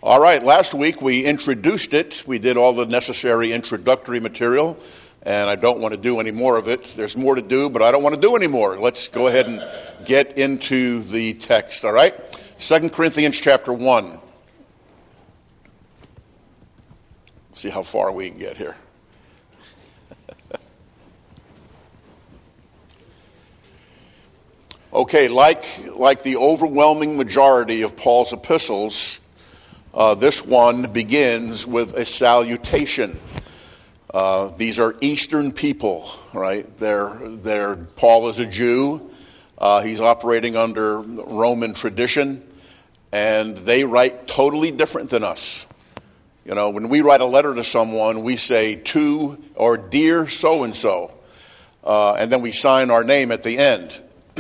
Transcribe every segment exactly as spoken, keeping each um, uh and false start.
All right, last week we introduced it. We did all the necessary introductory material, and I don't want to do any more of it. There's more to do, but I don't want to do any more. Let's go ahead and get into the text, all right? Second Corinthians chapter one. See how far we can get here. Okay, like, like the overwhelming majority of Paul's epistles, uh, this one begins with a salutation. Uh, these are Eastern people, right? They're, they're, Paul is a Jew. Uh, he's operating under Roman tradition, and they write totally different than us. You know, when we write a letter to someone, we say to or dear so-and-so, uh, and then we sign our name at the end.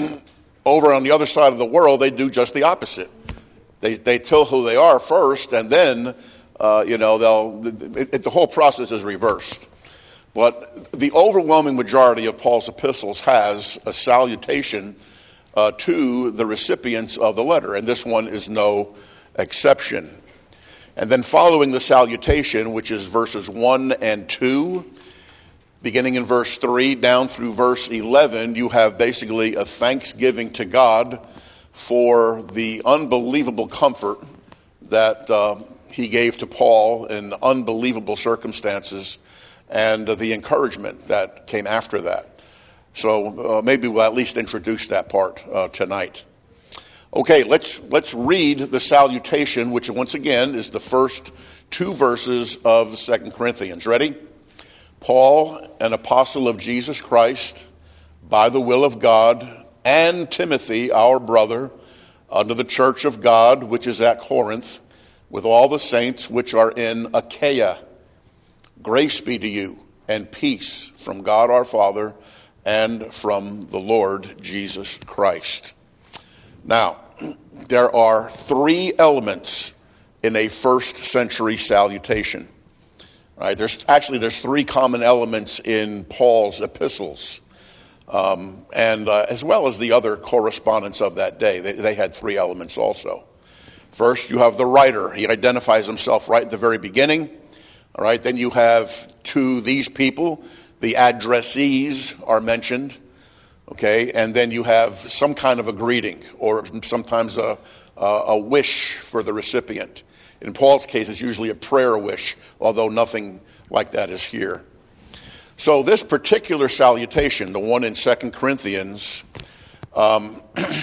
Over on the other side of the world, they do just the opposite. They they tell who they are first, and then, uh, you know, they'll. It, it, the whole process is reversed. But the overwhelming majority of Paul's epistles has a salutation uh, to the recipients of the letter, and this one is no exception. And then following the salutation, which is verses one and two, beginning in verse three down through verse eleven, you have basically a thanksgiving to God for the unbelievable comfort that uh, he gave to Paul in unbelievable circumstances, and uh, the encouragement that came after that. So uh, maybe we'll at least introduce that part uh, tonight. Okay, let's let's read the salutation, which once again is the first two verses of Second Corinthians. Ready? Paul, an apostle of Jesus Christ, by the will of God, and Timothy, our brother, unto the church of God, which is at Corinth, with all the saints which are in Achaia. Grace be to you, and peace from God our Father, and from the Lord Jesus Christ. Now, there are three elements in a first century salutation. Right, there's actually there's three common elements in Paul's epistles, um, and uh, as well as the other correspondence of that day. They, they had three elements also. First, you have the writer. He identifies himself right at the very beginning. All right, then you have to these people, the addressees are mentioned. Okay, and then you have some kind of a greeting, or sometimes a a, a wish for the recipient. In Paul's case, it's usually a prayer wish, although nothing like that is here. So this particular salutation, the one in Second Corinthians, um,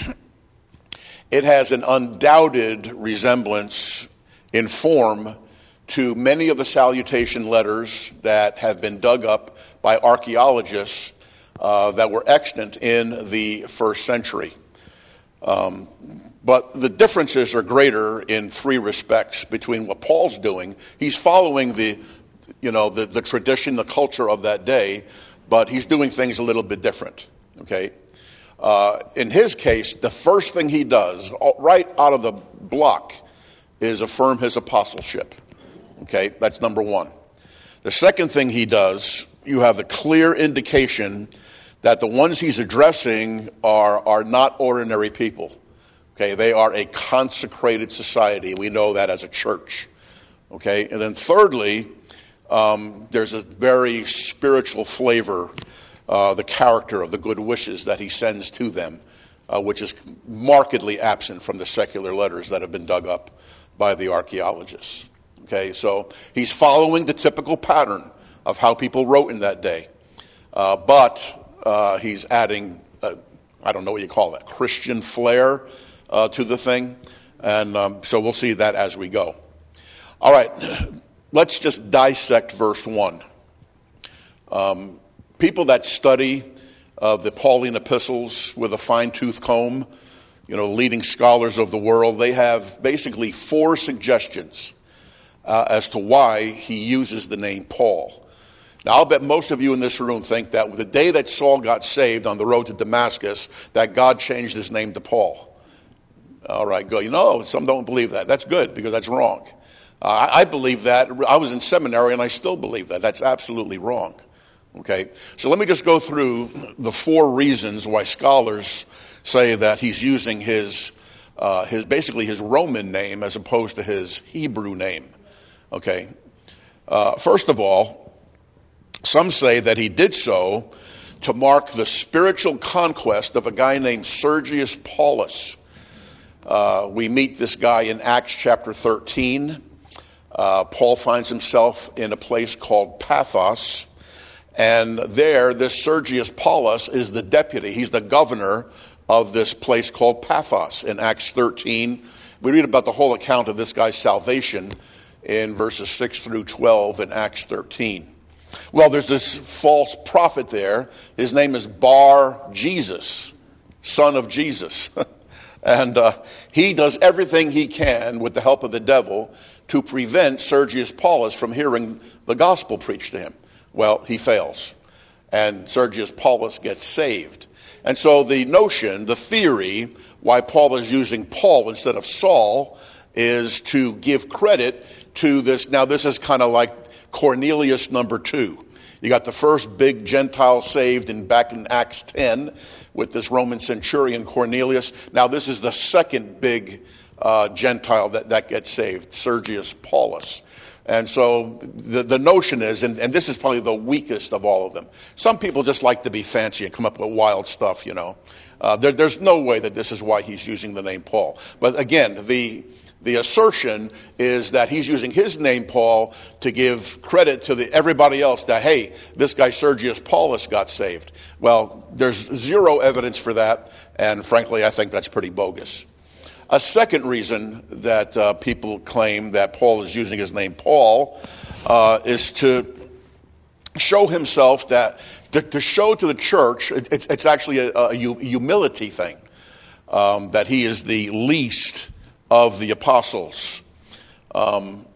it has an undoubted resemblance in form to many of the salutation letters that have been dug up by archaeologists uh, that were extant in the first century. Um, But the differences are greater in three respects between what Paul's doing. He's following the, you know, the, the tradition, the culture of that day, but he's doing things a little bit different, okay? Uh, in his case, the first thing he does, right out of the block, is affirm his apostleship, okay? That's number one. The second thing he does, you have the clear indication that the ones he's addressing are, are not ordinary people. Okay, they are a consecrated society. We know that as a church. Okay, and then thirdly, um, there's a very spiritual flavor, uh, the character of the good wishes that he sends to them, uh, which is markedly absent from the secular letters that have been dug up by the archaeologists. Okay, so he's following the typical pattern of how people wrote in that day, uh, but uh, he's adding, uh, I don't know what you call that, Christian flair Uh, to the thing, and um, so we'll see that as we go. All right, let's just dissect verse one. Um, people that study uh, the Pauline epistles with a fine-tooth comb, you know, leading scholars of the world, they have basically four suggestions uh, as to why he uses the name Paul. Now, I'll bet most of you in this room think that the day that Saul got saved on the road to Damascus, that God changed his name to Paul. All right, go. You know, some don't believe that. That's good, because that's wrong. Uh, I, I believe that. I was in seminary, and I still believe that. That's absolutely wrong. Okay, so let me just go through the four reasons why scholars say that he's using his uh, his basically his Roman name as opposed to his Hebrew name. Okay. Uh, first of all, some say that he did so to mark the spiritual conquest of a guy named Sergius Paulus. Uh, we meet this guy in Acts chapter thirteen. Uh, Paul finds himself in a place called Paphos, and there this Sergius Paulus is the deputy. He's the governor of this place called Paphos in Acts thirteen. We read about the whole account of this guy's salvation in verses six through twelve in Acts thirteen. Well, there's this false prophet there. His name is Bar Jesus, son of Jesus. And uh, he does everything he can with the help of the devil to prevent Sergius Paulus from hearing the gospel preached to him. Well, he fails, and Sergius Paulus gets saved. And so the notion, the theory, why Paul is using Paul instead of Saul is to give credit to this. Now, this is kind of like Cornelius number two. You got the first big Gentile saved in back in Acts ten with this Roman centurion Cornelius. Now this is the second big uh, Gentile that, that gets saved, Sergius Paulus. And so the, the notion is, and, and this is probably the weakest of all of them. Some people just like to be fancy and come up with wild stuff, you know. Uh, there, there's no way that this is why he's using the name Paul. But again, the The assertion is that he's using his name, Paul, to give credit to the, everybody else that, hey, this guy Sergius Paulus got saved. Well, there's zero evidence for that, and frankly, I think that's pretty bogus. A second reason that uh, people claim that Paul is using his name, Paul, uh, is to show himself that, to, to show to the church, it, it's, it's actually a, a humility thing, um, that he is the least of the apostles. Um,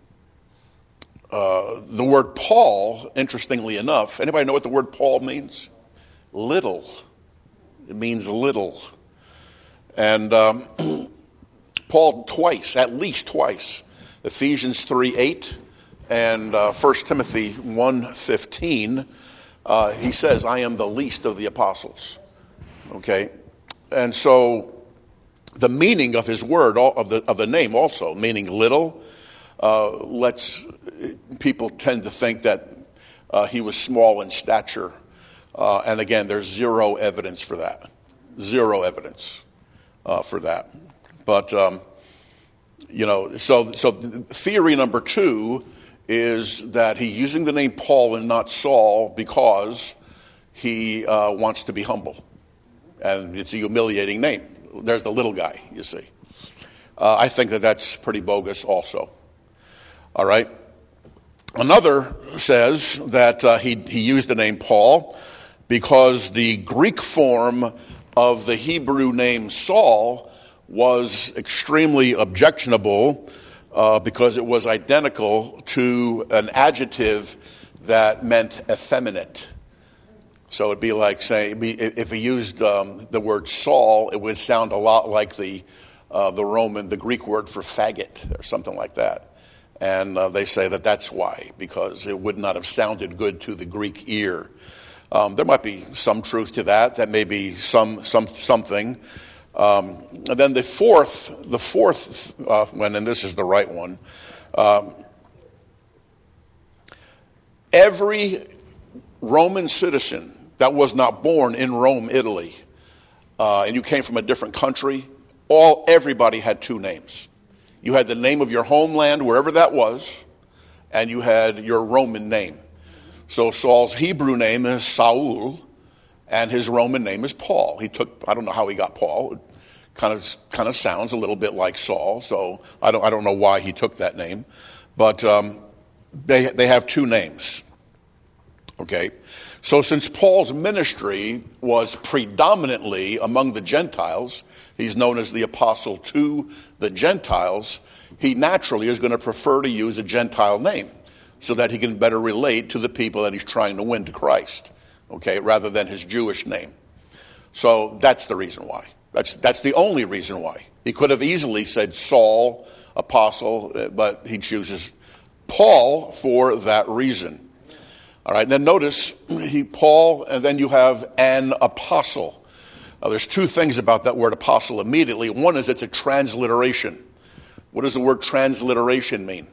uh, the word Paul, interestingly enough, anybody know what the word Paul means? Little. It means little. And um, Paul twice, at least twice, Ephesians three eight and uh, First Timothy one fifteen, uh, he says, I am the least of the apostles. Okay? And so the meaning of his word, of the of the name also, meaning little, uh, lets people tend to think that uh, he was small in stature. Uh, and again, there's zero evidence for that. Zero evidence uh, for that. But, um, you know, so, so theory number two is that he's using the name Paul and not Saul because he uh, wants to be humble. And it's a humiliating name. There's the little guy, you see. Uh, I think that that's pretty bogus also. All right. Another says that uh, he, he used the name Paul because the Greek form of the Hebrew name Saul was extremely objectionable uh, because it was identical to an adjective that meant effeminate. So it'd be like saying, if he used um, the word Saul, it would sound a lot like the uh, the Roman, the Greek word for faggot or something like that. And uh, they say that that's why, because it would not have sounded good to the Greek ear. Um, there might be some truth to that. That may be some some something. Um, and then the fourth, the fourth uh, one, and this is the right one. Um, every Roman citizen that was not born in Rome, Italy, uh, and you came from a different country, all everybody had two names. You had the name of your homeland, wherever that was, and you had your Roman name. So Saul's Hebrew name is Saul, and his Roman name is Paul. He took, I don't know how he got Paul. It kind of kind of sounds a little bit like Saul, so I don't I don't know why he took that name. But um, they they have two names. Okay, so since Paul's ministry was predominantly among the Gentiles, he's known as the apostle to the Gentiles, he naturally is going to prefer to use a Gentile name so that he can better relate to the people that he's trying to win to Christ, okay, rather than his Jewish name. So that's the reason why. That's that's the only reason why. He could have easily said Saul, apostle, but he chooses Paul for that reason. All right, and then notice he Paul, and then you have an apostle. Uh, there's two things about that word apostle immediately. One is it's a transliteration. What does the word transliteration mean?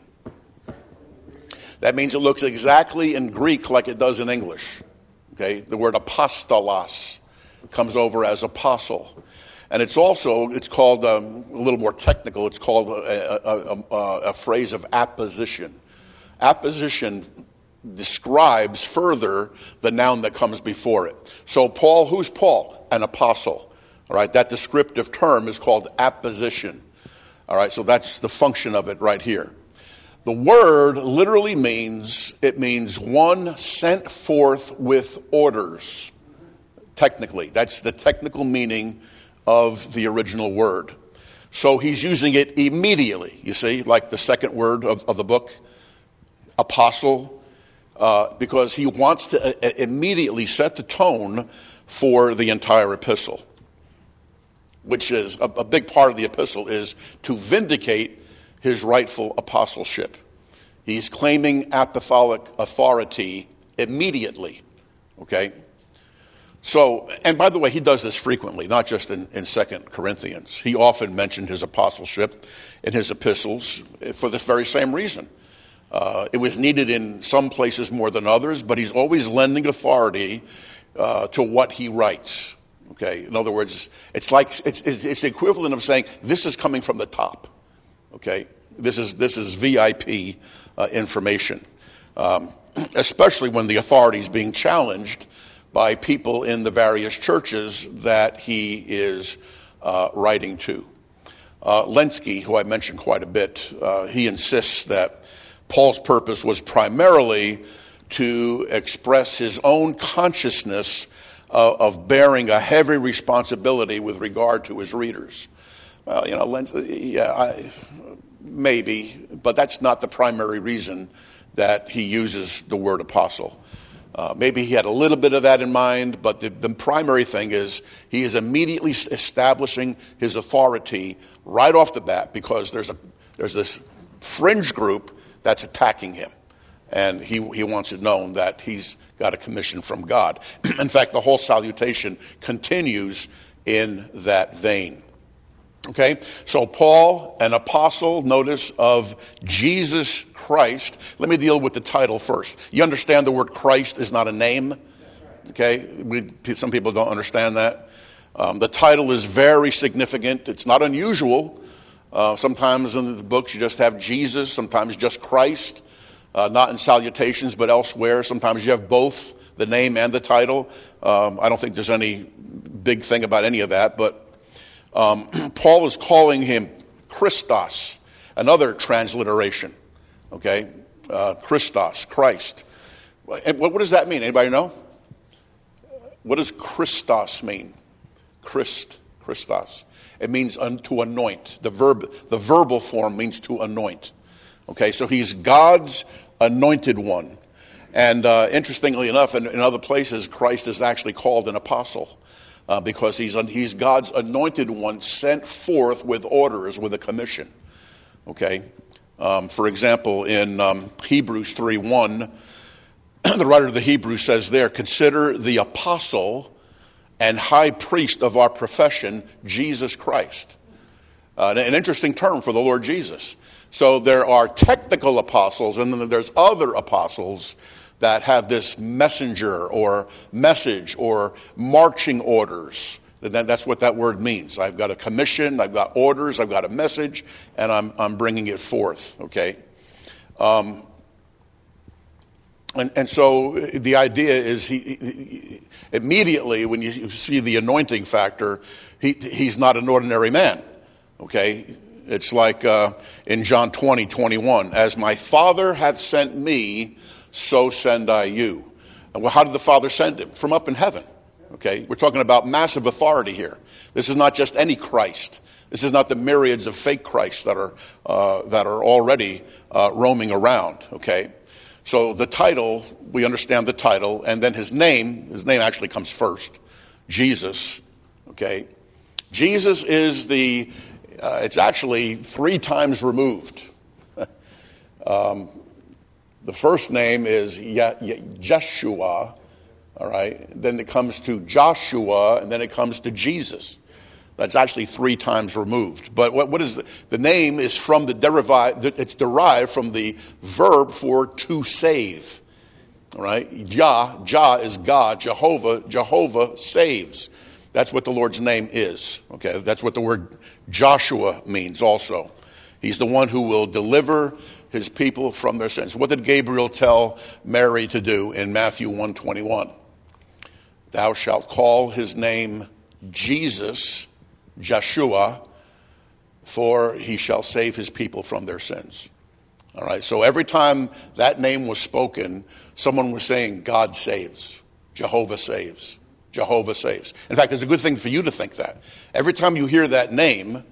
That means it looks exactly in Greek like it does in English. Okay, the word apostolos comes over as apostle. And it's also, it's called, um, a little more technical, it's called a, a, a, a phrase of apposition. Apposition describes further the noun that comes before it. So Paul, who's Paul? An apostle. All right, that descriptive term is called apposition. All right, so that's the function of it right here. The word literally means, it means one sent forth with orders. Technically, that's the technical meaning of the original word. So he's using it immediately, you see, like the second word of, of the book, apostle, uh, because he wants to uh, immediately set the tone for the entire epistle, which is a, a big part of the epistle is to vindicate his rightful apostleship. He's claiming apostolic authority immediately, okay? So, and by the way, he does this frequently, not just in, in Second Corinthians. He often mentioned his apostleship in his epistles for this very same reason. Uh, it was needed in some places more than others, but he's always lending authority uh, to what he writes. Okay, in other words, it's like it's, it's, it's the equivalent of saying this is coming from the top. Okay, this is this is V I P uh, information, um, especially when the authority is being challenged by people in the various churches that he is uh, writing to. Uh, Lenski, who I mentioned quite a bit, uh, he insists that Paul's purpose was primarily to express his own consciousness uh, of bearing a heavy responsibility with regard to his readers. Well, you know, Lenski, yeah, I, maybe, but that's not the primary reason that he uses the word apostle. Uh, maybe he had a little bit of that in mind, but the, the primary thing is he is immediately establishing his authority right off the bat because there's a there's this fringe group that's attacking him, and he he wants it known that he's got a commission from God. In fact, the whole salutation continues in that vein. Okay, so Paul, an apostle, notice, of Jesus Christ. Let me deal with the title first. You understand the word Christ is not a name? Okay, we, some people don't understand that. Um, the title is very significant. It's not unusual. Uh, sometimes in the books you just have Jesus, sometimes just Christ, uh, not in salutations but elsewhere. Sometimes you have both the name and the title. Um, I don't think there's any big thing about any of that, but Um, Paul is calling him Christos, another transliteration, okay? Uh, Christos, Christ. And what, what does that mean? Anybody know? What does Christos mean? Christ, Christos. It means un, to anoint. The verb, the verbal form means to anoint. Okay, so he's God's anointed one. And uh, interestingly enough, in, in other places, Christ is actually called an apostle. Uh, because he's he's God's anointed one sent forth with orders, with a commission. Okay? Um, for example, in um, Hebrews three one, the writer of the Hebrews says there, consider the apostle and high priest of our profession, Jesus Christ. Uh, an interesting term for the Lord Jesus. So there are technical apostles, and then there's other apostles that have this messenger or message or marching orders. That's what that word means. I've got a commission, I've got orders, I've got a message, and I'm I'm bringing it forth, okay? Um, and, and so the idea is he, he immediately when you see the anointing factor, he he's not an ordinary man, okay? It's like uh, in John twenty, twenty-one, as my Father hath sent me, so send I you. And well, how did the Father send him? From up in heaven. Okay, we're talking about massive authority here. This is not just any Christ. This is not the myriads of fake Christs that are uh, that are already uh, roaming around. Okay, so the title, we understand the title, and then his name. His name actually comes first, Jesus. Okay, Jesus is the. Uh, it's actually three times removed. um, The first name is Ye- Ye- Jeshua, all All right. Then it comes to Joshua, and then it comes to Jesus. That's actually three times removed. But what, what is the, the name is from the derive, it's derived from the verb for to save. All right. Jah, Jah is God. Jehovah, Jehovah saves. That's what the Lord's name is. Okay. That's what the word Joshua means also. He's the one who will deliver his people from their sins. What did Gabriel tell Mary to do in Matthew one twenty-one? Thou shalt call his name Jesus, Joshua, for he shall save his people from their sins. All right, so every time that name was spoken, someone was saying, God saves, Jehovah saves, Jehovah saves. In fact, it's a good thing for you to think that. Every time you hear that name,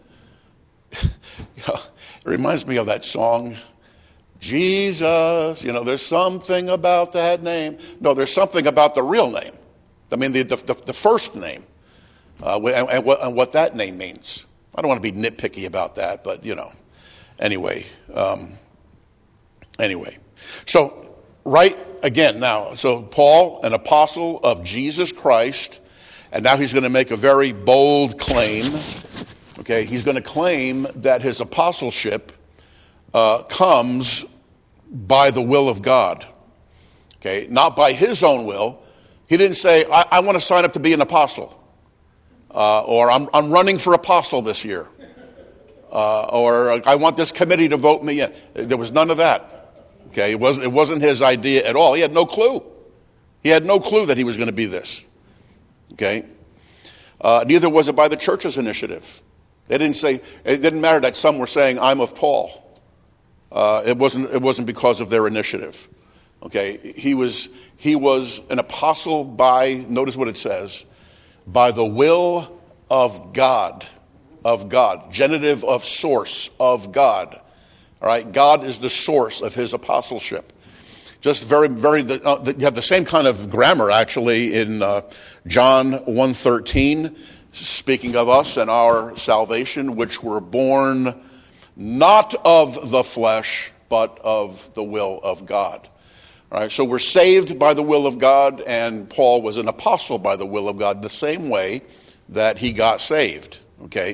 you know, it reminds me of that song, Jesus, you know, there's something about that name. No, there's something about the real name. I mean, the, the, the first name, uh, and, and, what, and what that name means. I don't want to be nitpicky about that, but, you know, anyway. Um, anyway. So, right again now, so Paul, an apostle of Jesus Christ, and now he's going to make a very bold claim. Okay, he's going to claim that his apostleship uh, comes by the will of God. Okay, not by his own will. He didn't say, I, I want to sign up to be an apostle. Uh, or I'm, I'm running for apostle this year. Uh, or I want this committee to vote me in. There was none of that. Okay, it wasn't, it wasn't his idea at all. He had no clue. He had no clue that he was going to be this. Okay. Uh, neither was it by the church's initiative. They didn't say, it didn't matter that some were saying, I'm of Paul. Uh, it wasn't, it wasn't because of their initiative. Okay, he was he was an apostle by, notice what it says, by the will of God, of God, genitive of source of God. All right, God is the source of his apostleship. Just very, very, uh, you have the same kind of grammar actually in uh, John one thirteen, speaking of us and our salvation, which were born not of the flesh, but of the will of God. All right, so we're saved by the will of God, and Paul was an apostle by the will of God, the same way that he got saved. Okay,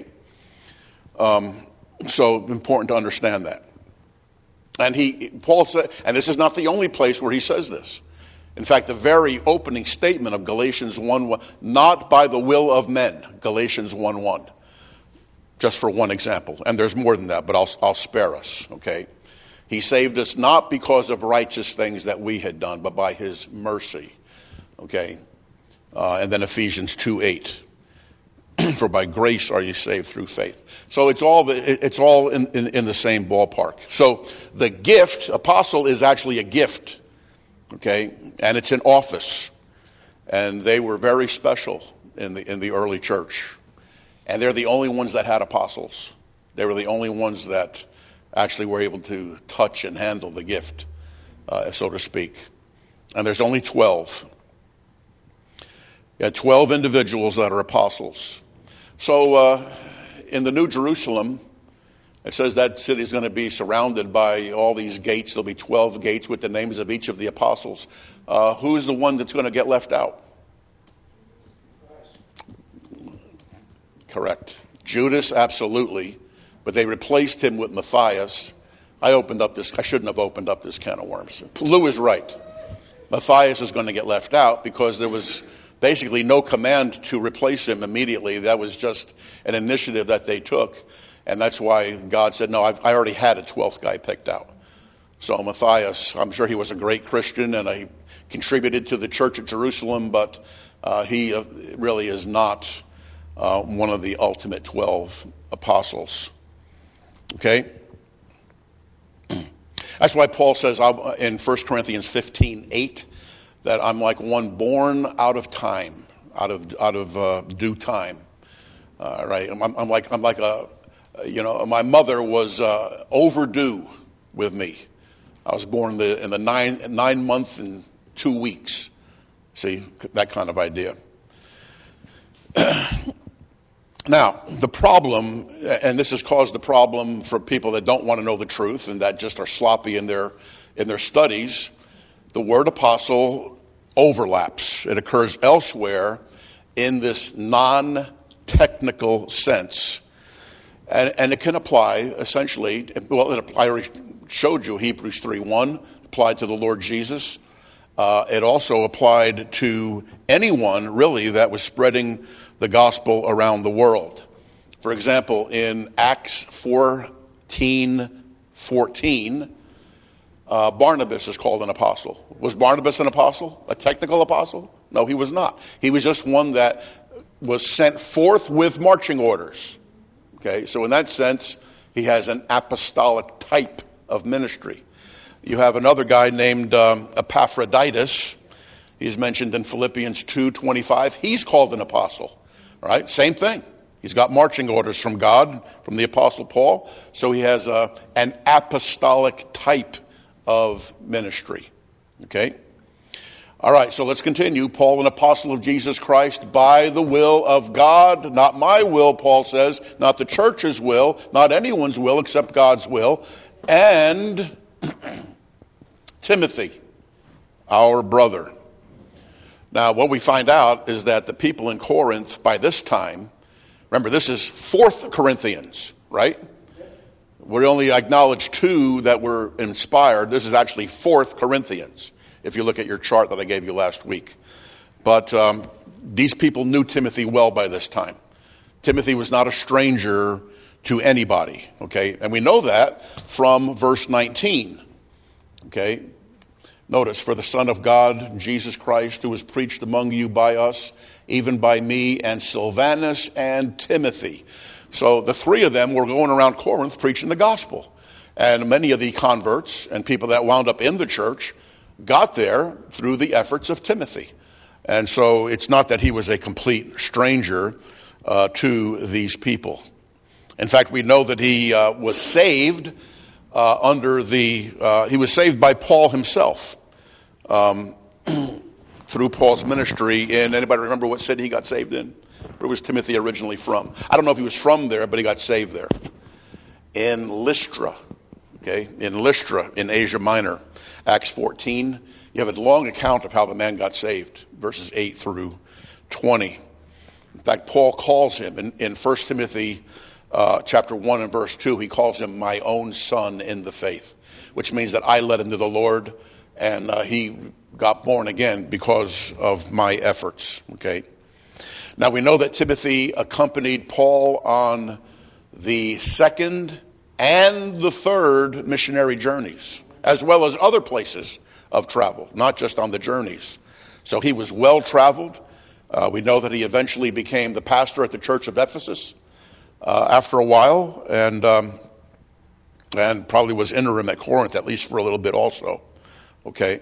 um, so important to understand that. And he, Paul said, and this is not the only place where he says this. In fact, the very opening statement of Galatians one one, not by the will of men, Galatians one one, just for one example. And there's more than that, but I'll, I'll spare us. Okay. He saved us not because of righteous things that we had done, but by his mercy. Okay? Uh, and then Ephesians two eight. For by grace are you saved through faith. So it's all the, it's all in, in, in the same ballpark. So the gift, apostle is actually a gift. Okay? And it's an office. And they were very special in the in the early church. And they're the only ones that had apostles. They were the only ones that actually were able to touch and handle the gift, uh, so to speak. And there's only twelve. You had twelve individuals that are apostles. So uh, in the New Jerusalem, it says that city is going to be surrounded by all these gates. There'll be twelve gates with the names of each of the apostles. Uh, who's the one that's going to get left out? Correct. Judas, absolutely. But they replaced him with Matthias. I opened up this, I shouldn't have opened up this can of worms. Lou is right. Matthias is going to get left out because there was basically no command to replace him immediately. That was just an initiative that they took. And that's why God said, no, I've, I already had a twelfth guy picked out. So Matthias, I'm sure he was a great Christian and he contributed to the church at Jerusalem, but uh, he uh, really is not uh, one of the ultimate twelve apostles. Okay? That's why Paul says in First Corinthians fifteen eight that I'm like one born out of time, out of out of uh, due time. Uh, right? I'm, I'm like I'm like a, you know, my mother was uh, overdue with me. I was born in the, in the nine nine months and two weeks. See, that kind of idea. Now, the problem, and this has caused the problem for people that don't want to know the truth and that just are sloppy in their in their studies, the word apostle overlaps. It occurs elsewhere in this non-technical sense. And, and it can apply, essentially, well, it, I already showed you Hebrews three one, applied to the Lord Jesus. Uh, it also applied to anyone, really, that was spreading the gospel around the world. For example, in Acts fourteen fourteen, uh, Barnabas is called an apostle. Was Barnabas an apostle? A technical apostle? No, he was not. He was just one that was sent forth with marching orders. Okay, so in that sense, he has an apostolic type of ministry. You have another guy named um, Epaphroditus. He's mentioned in Philippians two twenty-five. He's called an apostle. All right, same thing. He's got marching orders from God, from the Apostle Paul. So he has a, an apostolic type of ministry. Okay? All right, so let's continue. Paul, an apostle of Jesus Christ, by the will of God. Not my will, Paul says. Not the church's will. Not anyone's will except God's will. And Timothy, our brother. Now, what we find out is that the people in Corinth by this time, remember, this is Fourth Corinthians, right? We only acknowledge two that were inspired. This is actually Fourth Corinthians, if you look at your chart that I gave you last week. But um, these people knew Timothy well by this time. Timothy was not a stranger to anybody, okay? And we know that from verse nineteen, okay? Notice, for the Son of God, Jesus Christ, who was preached among you by us, even by me and Silvanus and Timothy. So the three of them were going around Corinth preaching the gospel. And many of the converts and people that wound up in the church got there through the efforts of Timothy. And so it's not that he was a complete stranger uh, to these people. In fact, we know that he uh, was saved uh, under the, uh, he was saved by Paul himself um, through Paul's ministry. And anybody remember what city he got saved in? Where was Timothy originally from? I don't know if he was from there, but he got saved there. In Lystra, okay, in Lystra in Asia Minor, Acts fourteen. You have a long account of how the man got saved, verses eight through twenty. In fact, Paul calls him in, in First Timothy uh, chapter one and verse two, he calls him my own son in the faith, which means that I led him to the Lord, and uh, he got born again because of my efforts, okay? Now, we know that Timothy accompanied Paul on the second and the third missionary journeys, as well as other places of travel, not just on the journeys. So he was well-traveled. Uh, we know that he eventually became the pastor at the church of Ephesus uh, after a while, and um, and probably was interim at Corinth, at least for a little bit also. Okay.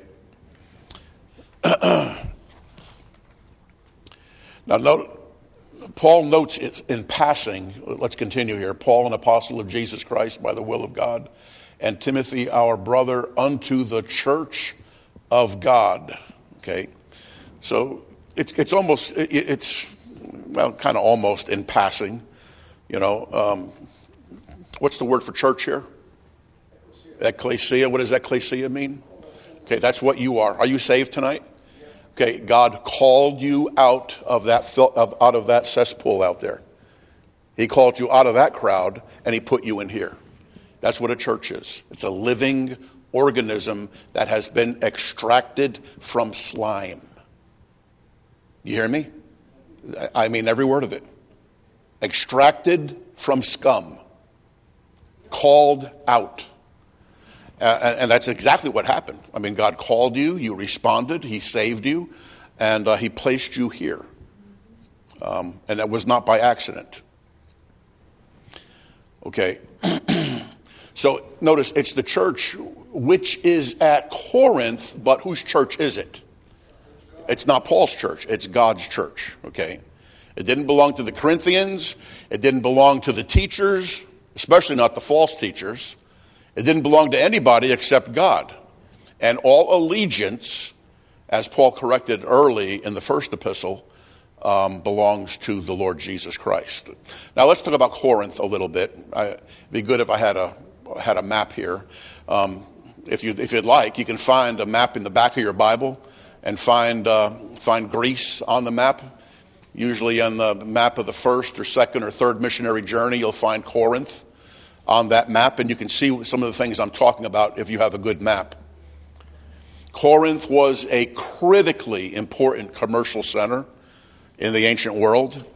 Now, note, Paul notes it in passing, let's continue here, Paul, an apostle of Jesus Christ by the will of God, and Timothy, our brother, unto the church of God. Okay, so it's it's almost, it's, well, kind of almost in passing, you know. Um, what's the word for church here? Ecclesia. What does ecclesia mean? Okay, that's what you are. Are you saved tonight? Okay, God called you out of that of, out of that cesspool out there. He called you out of that crowd, and he put you in here. That's what a church is. It's a living organism that has been extracted from slime. You hear me? I mean every word of it. Extracted from scum. Called out. Uh, and that's exactly what happened. I mean, God called you, you responded, he saved you, and uh, he placed you here. Um, and that was not by accident. Okay. So notice, it's the church which is at Corinth, but whose church is it? It's not Paul's church, it's God's church. Okay. It didn't belong to the Corinthians, it didn't belong to the teachers, especially not the false teachers. It didn't belong to anybody except God. And all allegiance, as Paul corrected early in the first epistle, um, belongs to the Lord Jesus Christ. Now let's talk about Corinth a little bit. I, it'd be good if I had a had a map here. Um, if you if you'd like, you can find a map in the back of your Bible, and find uh, find Greece on the map. Usually on the map of the first or second or third missionary journey, you'll find Corinth on that map, and you can see some of the things I'm talking about if you have a good map. Corinth was a critically important commercial center in the ancient world.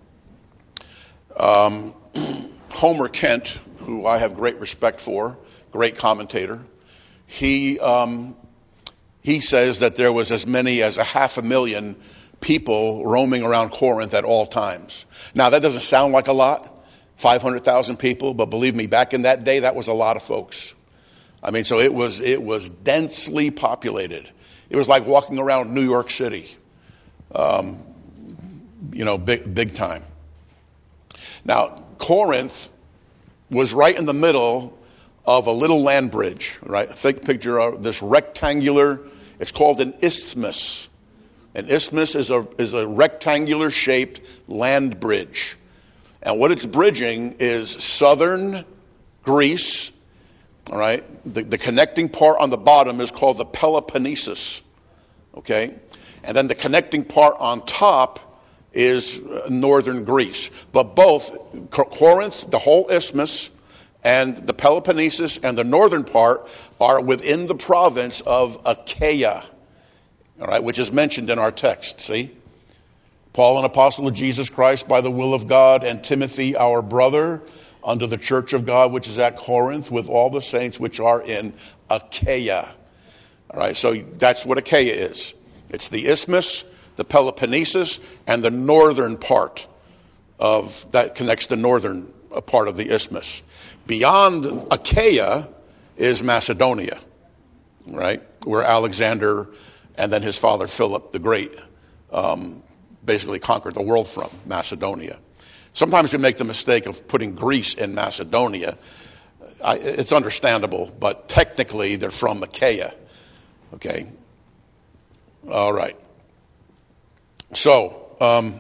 Um, Homer Kent, who I have great respect for, great commentator, he um, he says that there was as many as a half a million people roaming around Corinth at all times. Now, that doesn't sound like a lot, five hundred thousand people, but believe me, back in that day, that was a lot of folks. I mean, so it was it was densely populated. It was like walking around New York City, um, you know, big, big time. Now, Corinth was right in the middle of a little land bridge, right? Think, picture of this rectangular, it's called an isthmus. An isthmus is a is a rectangular shaped land bridge. And what it's bridging is southern Greece, all right? The, the connecting part on the bottom is called the Peloponnesus, okay? And then the connecting part on top is northern Greece. But both Corinth, the whole isthmus, and the Peloponnesus and the northern part are within the province of Achaia, all right, which is mentioned in our text, see? Paul, an apostle of Jesus Christ by the will of God, and Timothy, our brother, unto the church of God which is at Corinth, with all the saints which are in Achaia. All right, so that's what Achaia is. It's the isthmus, the Peloponnesus, and the northern part of that connects the northern part of the isthmus. Beyond Achaia is Macedonia, right, where Alexander and then his father Philip the Great um, basically conquered the world from, Macedonia. Sometimes we make the mistake of putting Greece in Macedonia. I, it's understandable, but technically they're from Achaia. Okay? All right. So, um,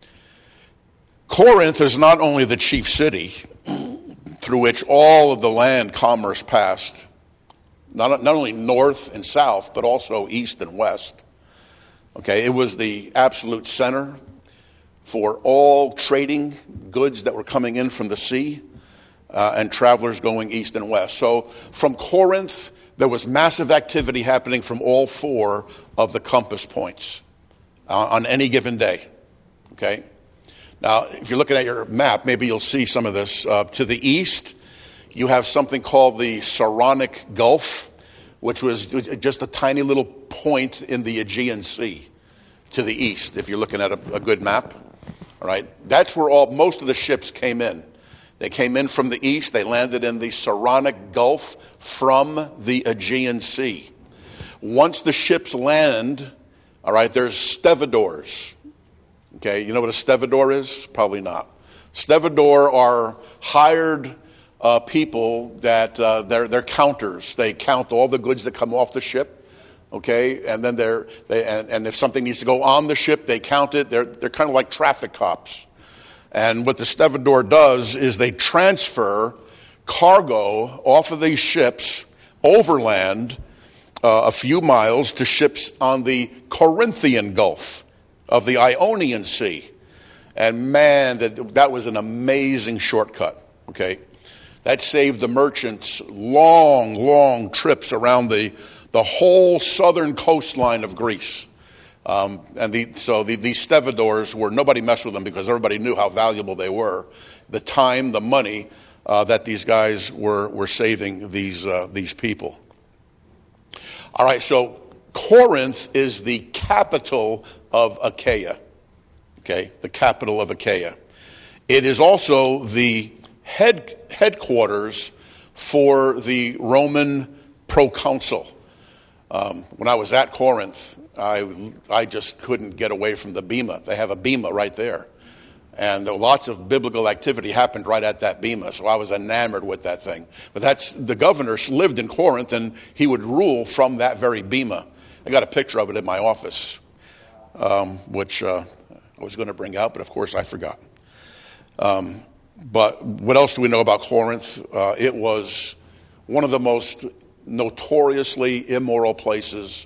Corinth is not only the chief city through which all of the land commerce passed, not, not only north and south, but also east and west. Okay, it was the absolute center for all trading goods that were coming in from the sea uh, and travelers going east and west. So from Corinth, there was massive activity happening from all four of the compass points uh, on any given day. Okay, now if you're looking at your map, maybe you'll see some of this. Uh, to the east, you have something called the Saronic Gulf, which was just a tiny little point in the Aegean Sea to the east, if you're looking at a, a good map. All right, that's where all most of the ships came in. They came in from the east. They landed in the Saronic Gulf from the Aegean Sea. Once the ships land, all right, there's stevedores. Okay, you know what a stevedore is? Probably not. Stevedore are hired uh, people that uh, they're they're counters. They count all the goods that come off the ship. Okay, and then they're they and, and if something needs to go on the ship, they count it. They're they're kind of like traffic cops. And what the stevedore does is they transfer cargo off of these ships overland uh, a few miles to ships on the Corinthian Gulf of the Ionian Sea. And man, that that was an amazing shortcut. Okay, that saved the merchants long, long trips around the the whole southern coastline of Greece. Um, and the, so the, these stevedores were, nobody messed with them because everybody knew how valuable they were. The time, the money uh, that these guys were, were saving these, uh, these people. All right, so Corinth is the capital of Achaia. Okay, the capital of Achaia. It is also the head, headquarters for the Roman proconsul. Um, when I was at Corinth, I I just couldn't get away from the bema. They have a bema right there. And there were lots of biblical activity happened right at that bema. So I was enamored with that thing. But that's the governor lived in Corinth, and he would rule from that very bema. I got a picture of it in my office, um, which uh, I was going to bring out, but of course I forgot. Um, but what else do we know about Corinth? Uh, it was one of the most notoriously immoral places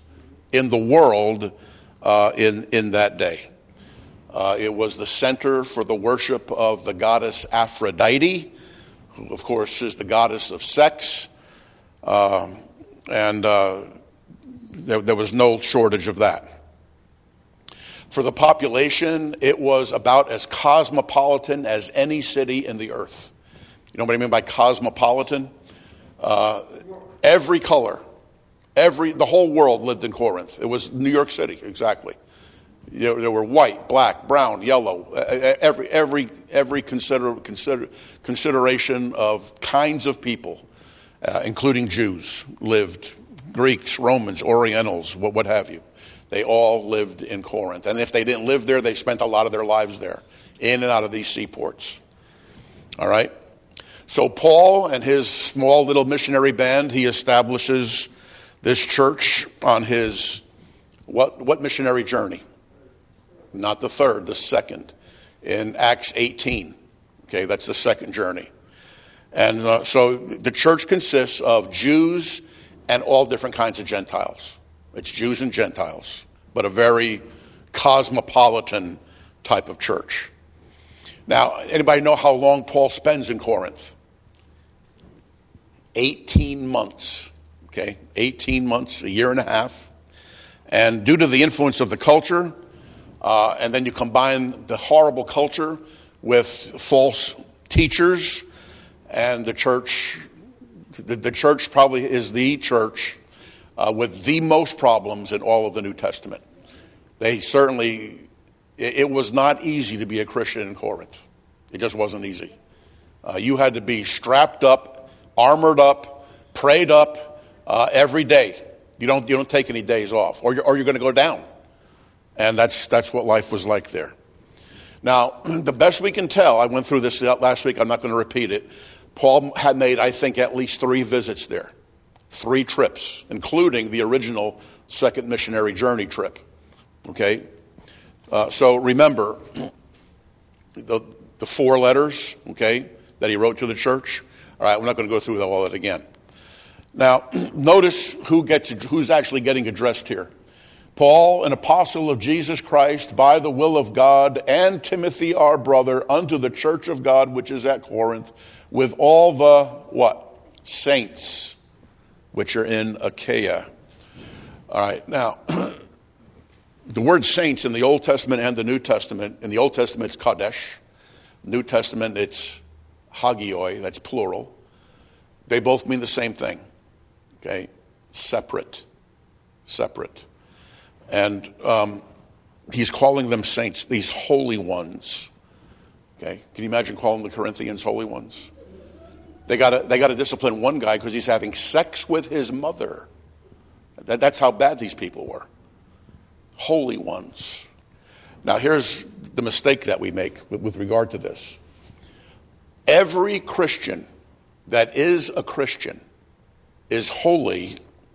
in the world uh, in, in that day. Uh, it was the center for the worship of the goddess Aphrodite, who, of course, is the goddess of sex. Um, and uh, there, there was no shortage of that. For the population, it was about as cosmopolitan as any city in the earth. You know what I mean by cosmopolitan? Uh, every color, every the whole world lived in Corinth. It was New York City, exactly. You know, there were white, black, brown, yellow, every every every consider, consider, consideration of kinds of people, uh, including Jews, lived. Greeks, Romans, Orientals, what, what have you. They all lived in Corinth. And if they didn't live there, they spent a lot of their lives there, in and out of these seaports. All right? So Paul and his small little missionary band, he establishes this church on his, what, what missionary journey? Not the third, the second, in Acts eighteen. Okay, that's the second journey. And uh, so the church consists of Jews and all different kinds of Gentiles. It's Jews and Gentiles, but a very cosmopolitan type of church. Now, anybody know how long Paul spends in Corinth? eighteen months, okay? eighteen months, a year and a half. And due to the influence of the culture, uh, and then you combine the horrible culture with false teachers, and the church, the, the church probably is the church Uh, with the most problems in all of the New Testament. They certainly, it, it was not easy to be a Christian in Corinth. It just wasn't easy. Uh, you had to be strapped up, armored up, prayed up uh, every day. You don't you don't take any days off, or you're, or you're going to go down. And that's that's what life was like there. Now, the best we can tell, I went through this last week, I'm not going to repeat it. Paul had made, I think, at least three visits there. Three trips, including the original second missionary journey trip. Okay? Uh, so remember the, the four letters, okay, that he wrote to the church. All right, we're not going to go through all that again. Now, notice who gets who's actually getting addressed here. Paul, an apostle of Jesus Christ, by the will of God, and Timothy, our brother, unto the church of God, which is at Corinth, with all the, what? Saints, which are in Achaia. All right, now, the word saints in the Old Testament and the New Testament, in the Old Testament it's Kadesh, New Testament it's Hagioi, that's plural. They both mean the same thing, okay? Separate, separate. And um, he's calling them saints, these holy ones, okay? Can you imagine calling the Corinthians holy ones? They got to they got to discipline one guy because he's having sex with his mother. That, that's how bad these people were. Holy ones. Now here's the mistake that we make with, with regard to this. Every Christian that is a Christian is holy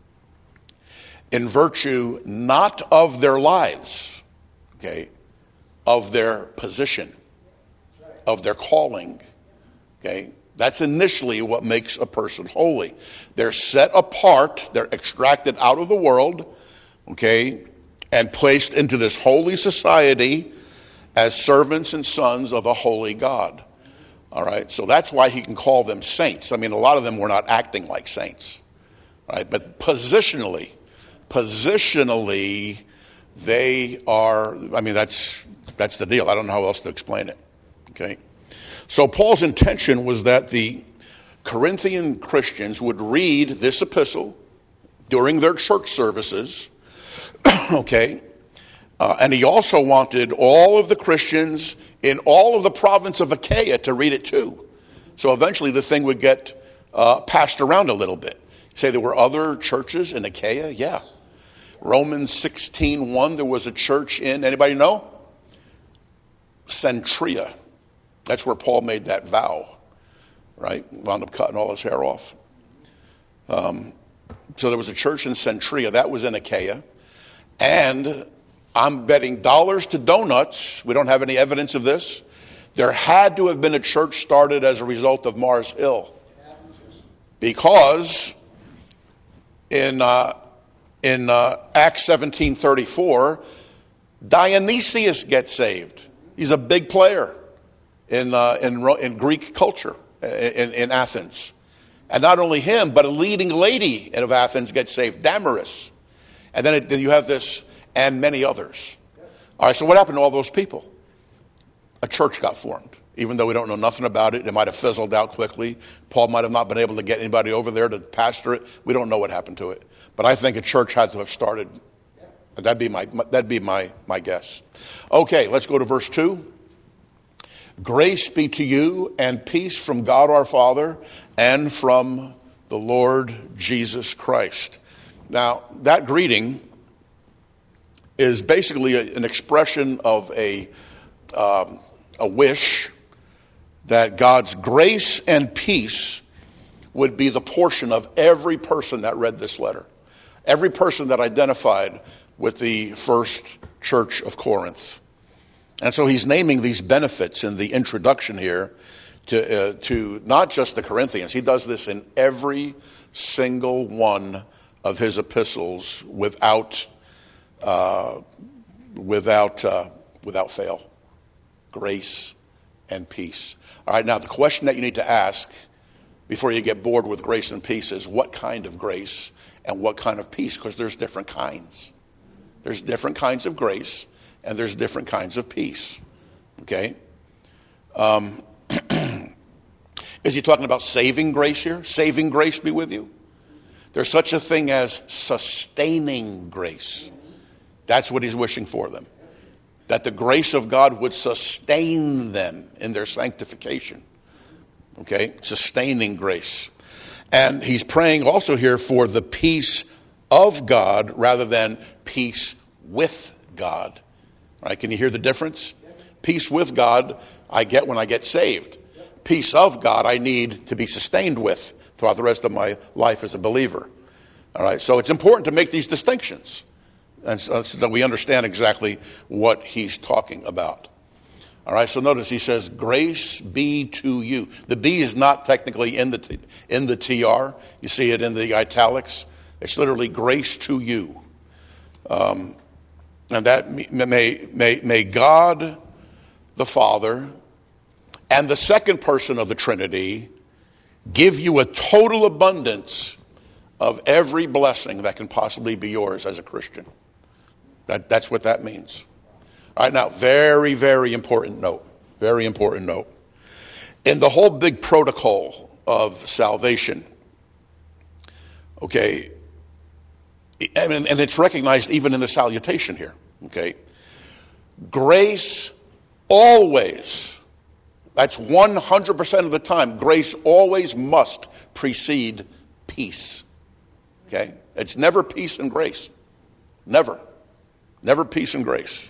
in virtue not of their lives, okay, of their position, of their calling, okay. That's initially what makes a person holy. They're set apart, they're extracted out of the world, okay, and placed into this holy society as servants and sons of a holy God. All right, so that's why he can call them saints. I mean, a lot of them were not acting like saints, right? But positionally, positionally, they are, I mean, that's that's the deal. I don't know how else to explain it, okay? So Paul's intention was that the Corinthian Christians would read this epistle during their church services, okay? Uh, and he also wanted all of the Christians in all of the province of Achaia to read it too. So eventually the thing would get uh, passed around a little bit. Say there were other churches in Achaia? Yeah. Romans sixteen one, there was a church in, anybody know? Centria. That's where Paul made that vow, right? Wound up cutting all his hair off. Um, so there was a church in Centria. That was in Achaia. And I'm betting dollars to donuts, we don't have any evidence of this, there had to have been a church started as a result of Mars Hill. Because in uh, in uh, Acts seventeen thirty-four, Dionysius gets saved. He's a big player in uh, in, in Greek culture in, in Athens. And not only him, but a leading lady of Athens gets saved, Damaris. And then, it, then you have this, and many others. All right, so what happened to all those people? A church got formed. Even though we don't know nothing about it, it might have fizzled out quickly. Paul might have not been able to get anybody over there to pastor it. We don't know what happened to it. But I think a church had to have started. That'd be my, that'd be my, my guess. Okay, let's go to verse two. Grace be to you and peace from God our Father and from the Lord Jesus Christ. Now, that greeting is basically a, an expression of a, um, a wish that God's grace and peace would be the portion of every person that read this letter. Every person that identified with the first church of Corinth. And so he's naming these benefits in the introduction here to, uh, to not just the Corinthians. He does this in every single one of his epistles without, uh, without, uh, without fail. Grace and peace. All right, now the question that you need to ask before you get bored with grace and peace is what kind of grace and what kind of peace? Because there's different kinds. There's different kinds of grace and there's different kinds of peace. Okay? Um, is he talking about saving grace here? Saving grace be with you? There's such a thing as sustaining grace. That's what he's wishing for them. That the grace of God would sustain them in their sanctification. Okay? Sustaining grace. And he's praying also here for the peace of God rather than peace with God. All right? Can you hear the difference? Peace with God I get when I get saved. Peace of God I need to be sustained with throughout the rest of my life as a believer. All right? So it's important to make these distinctions. And so that we understand exactly what he's talking about. All right, so notice he says, grace be to you. The B is not technically in the t- in the T R. You see it in the italics. It's literally grace to you. Um, and that may, may, may God the Father and the second person of the Trinity give you a total abundance of every blessing that can possibly be yours as a Christian. That, that's what that means. All right, now, very, very important note. Very important note. In the whole big protocol of salvation, okay, and, and it's recognized even in the salutation here, okay, grace always, that's one hundred percent of the time, grace always must precede peace. Okay? It's never peace and grace. Never. Never peace and grace.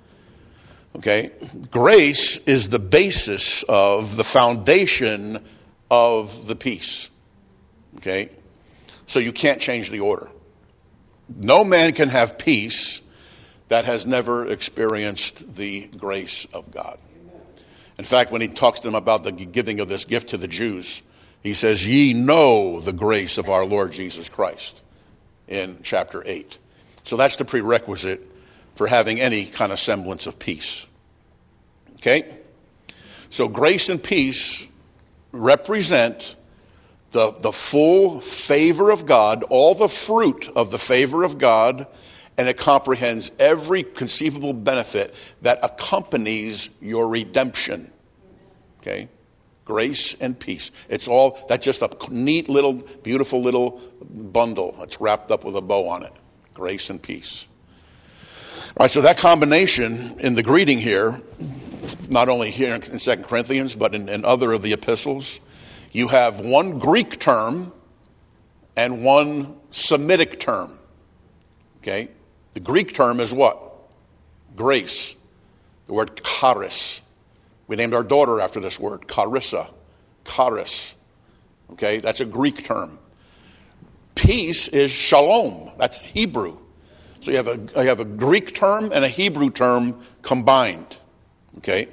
Okay? Grace is the basis of the foundation of the peace. Okay? So you can't change the order. No man can have peace that has never experienced the grace of God. In fact, when he talks to them about the giving of this gift to the Jews, he says, ye know the grace of our Lord Jesus Christ in chapter eight. So that's the prerequisite for having any kind of semblance of peace. Okay? So grace and peace represent the, the full favor of God, all the fruit of the favor of God, and it comprehends every conceivable benefit that accompanies your redemption. Okay? Grace and peace. It's all, that's just a neat little, beautiful little bundle. It's wrapped up with a bow on it. Grace and peace. All right, so that combination in the greeting here, not only here in Second Corinthians, but in, in other of the epistles, you have one Greek term and one Semitic term. Okay? The Greek term is what? Grace. The word charis. We named our daughter after this word, Charissa. Charis. Okay? That's a Greek term. Peace is shalom. That's Hebrew. So you have a you have a Greek term and a Hebrew term combined. Okay?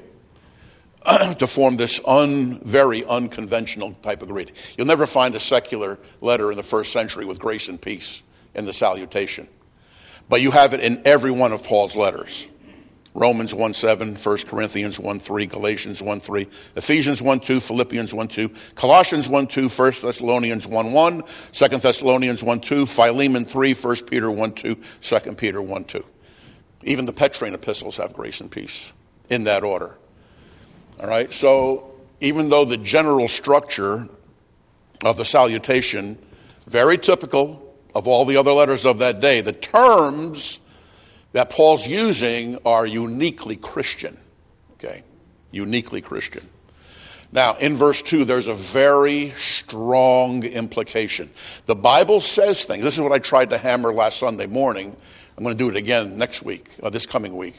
To form this un, very unconventional type of greeting. You'll never find a secular letter in the first century with grace and peace. in the salutation. But you have it in every one of Paul's letters. Romans one seven, First Corinthians one three, Galatians one three, Ephesians one two, Philippians one two, Colossians one two, First Thessalonians one one, Second Thessalonians one two, Philemon three, First Peter one two, Second Peter one two. Even the Petrine epistles have grace and peace in that order. All right, so even though the general structure of the salutation, very typical of all the other letters of that day, the terms that Paul's using are uniquely Christian, okay? Uniquely Christian. Now, in verse two, there's a very strong implication. The Bible says things. This is what I tried to hammer last Sunday morning. I'm going to do it again next week, or this coming week.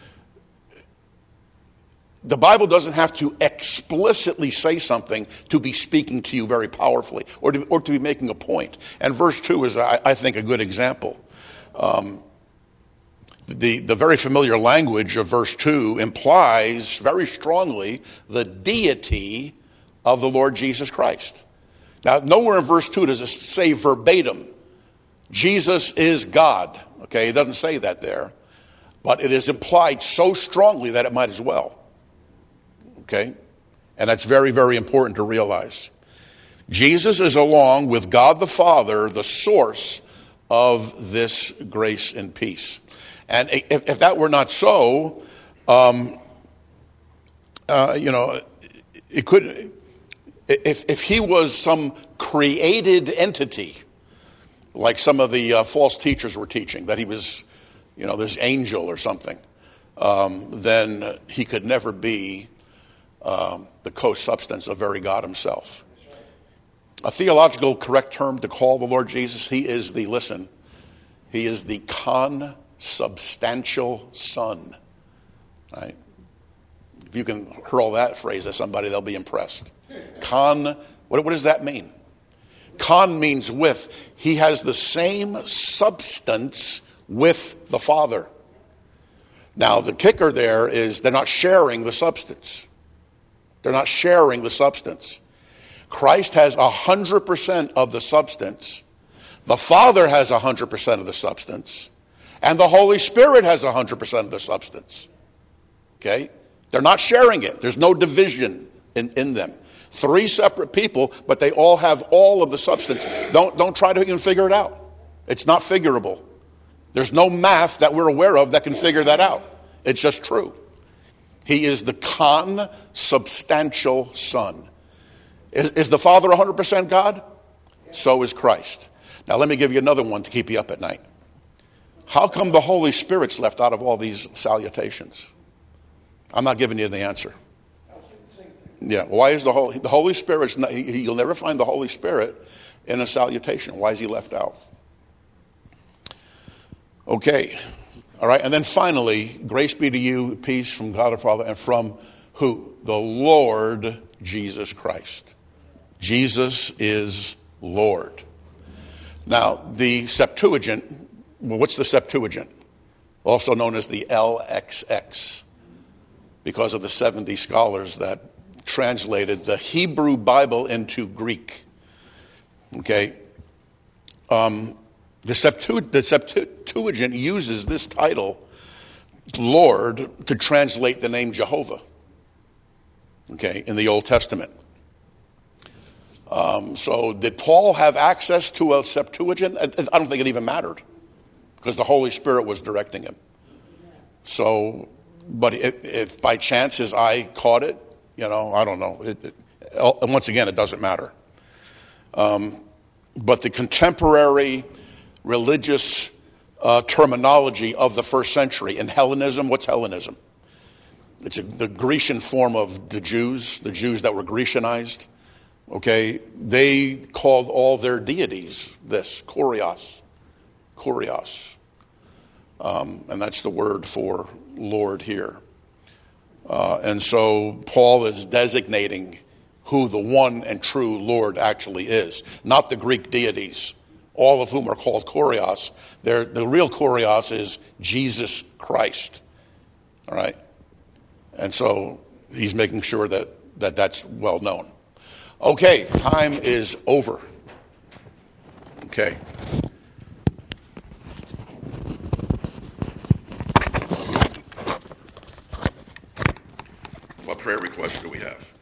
The Bible doesn't have to explicitly say something to be speaking to you very powerfully, or to, or to be making a point. And verse two is, I, I think, a good example. Um, The, the very familiar language of verse two implies very strongly the deity of the Lord Jesus Christ. Now, nowhere in verse two does it say verbatim, Jesus is God. Okay, it doesn't say that there. But it is implied so strongly that it might as well. Okay? And that's very, very important to realize. Jesus is, along with God the Father, the source of this grace and peace. And if, if that were not so, um, uh, you know, it could. If if he was some created entity, like some of the uh, false teachers were teaching, that he was, you know, this angel or something, um, then he could never be um, the co-substance of very God himself. A theological correct term to call the Lord Jesus, he is the, listen, he is the consubstantial Son. Right? If you can hurl that phrase at somebody, they'll be impressed. Con, what, what does that mean? Con means with. He has the same substance with the Father. Now, the kicker there is they're not sharing the substance. They're not sharing the substance. Christ has one hundred percent of the substance. The Father has one hundred percent of the substance. And the Holy Spirit has one hundred percent of the substance. Okay? They're not sharing it. There's no division in, in them. Three separate people, but they all have all of the substance. Don't, don't try to even figure it out. It's not figurable. There's no math that we're aware of that can figure that out. It's just true. He is the consubstantial Son. Is, is the Father one hundred percent God? So is Christ. Now let me give you another one to keep you up at night. How come the Holy Spirit's left out of all these salutations? I'm not giving you the answer. Yeah, why is the Holy, the Holy Spirit's not, he, you'll never find the Holy Spirit in a salutation. Why is he left out? Okay, all right, and then finally, grace be to you, peace from God our Father, and from who? The Lord Jesus Christ. Jesus is Lord. Now, the Septuagint, well, what's the Septuagint? Also known as the L X X, because of the seventy scholars that translated the Hebrew Bible into Greek. Okay? Um, the, Septu- the Septuagint uses this title, Lord, to translate the name Jehovah. Okay, in the Old Testament. Um, so did Paul have access to a Septuagint? I don't think it even mattered, because the Holy Spirit was directing him. So, but if, if by chance his eye caught it, you know, I don't know. It, it, once again, it doesn't matter. Um, but the contemporary religious uh, terminology of the first century, in Hellenism, what's Hellenism? It's a, the Grecian form of the Jews, the Jews that were Grecianized. Okay, they called all their deities this, Kurios. Kurios. Um, and that's the word for Lord here. Uh, and so Paul is designating who the one and true Lord actually is, not the Greek deities, all of whom are called Kurios. They're, the real Kurios is Jesus Christ. All right? And so he's making sure that, that that's well known. Okay, time is over. Okay. question do we have?